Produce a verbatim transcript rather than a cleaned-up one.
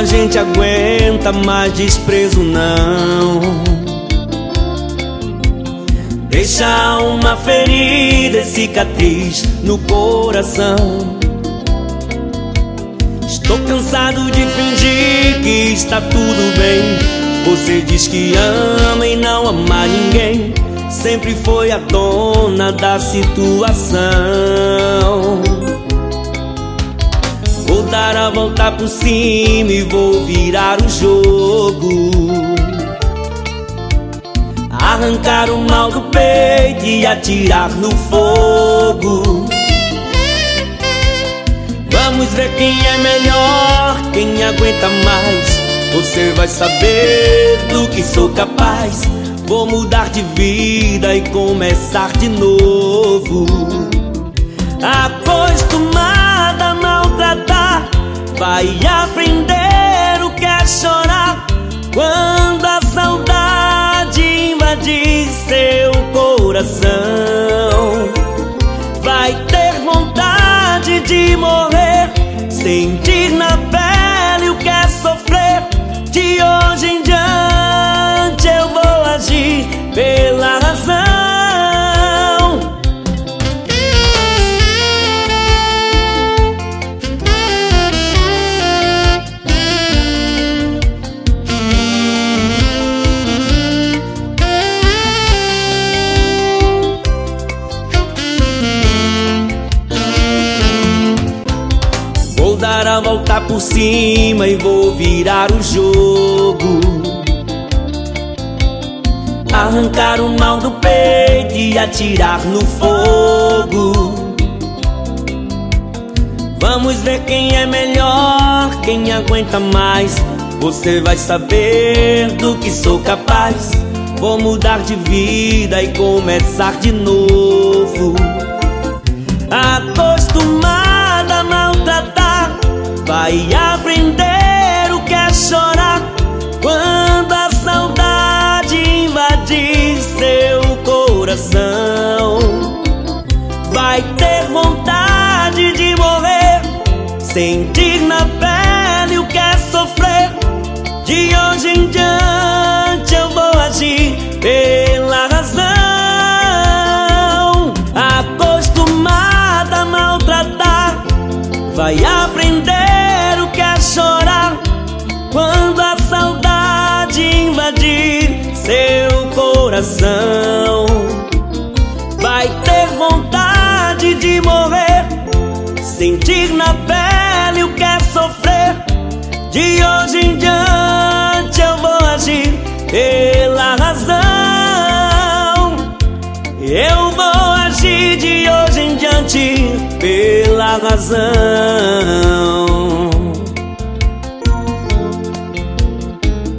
gente aguenta, mas desprezo não. Deixa uma ferida e cicatriz no coração. Estou cansado de fingir que está tudo bem. Você diz que ama e não ama ninguém. Sempre foi a dona da situação. Vou dar a volta por cima e vou virar o jogo. Arrancar o mal do peito e atirar no fogo. Vamos ver quem é melhor, quem aguenta mais. Você vai saber do que sou capaz. Vou mudar de vida e começar de novo. Acostumada a maltratar, vai aprender o que é chorar. Quando a saudade invadir seu coração, vai ter vontade de morrer, sentir na pele o que é sofrer. De hoje em diante eu vou agir pela razão. Vou dar a volta por cima e vou virar o jogo. Arrancar o mal do peito e atirar no fogo. Vamos ver quem é melhor, quem aguenta mais. Você vai saber do que sou capaz. Vou mudar de vida e começar de novo. Acostumada a maltratar, vai aprender o que é chorar. Quando a saudade invadir seu coração, vai ter vontade de morrer, sentir na pele o que é sofrer. De hoje em diante eu vou agir pela razão. Acostumada a maltratar, vai aprender o que é chorar. Quando a saudade invadir seu coração, vai ter vontade de morrer, sentir na pele o que é sofrer. De hoje em diante eu vou agir pela razão. Eu vou agir de hoje em diante pela razão.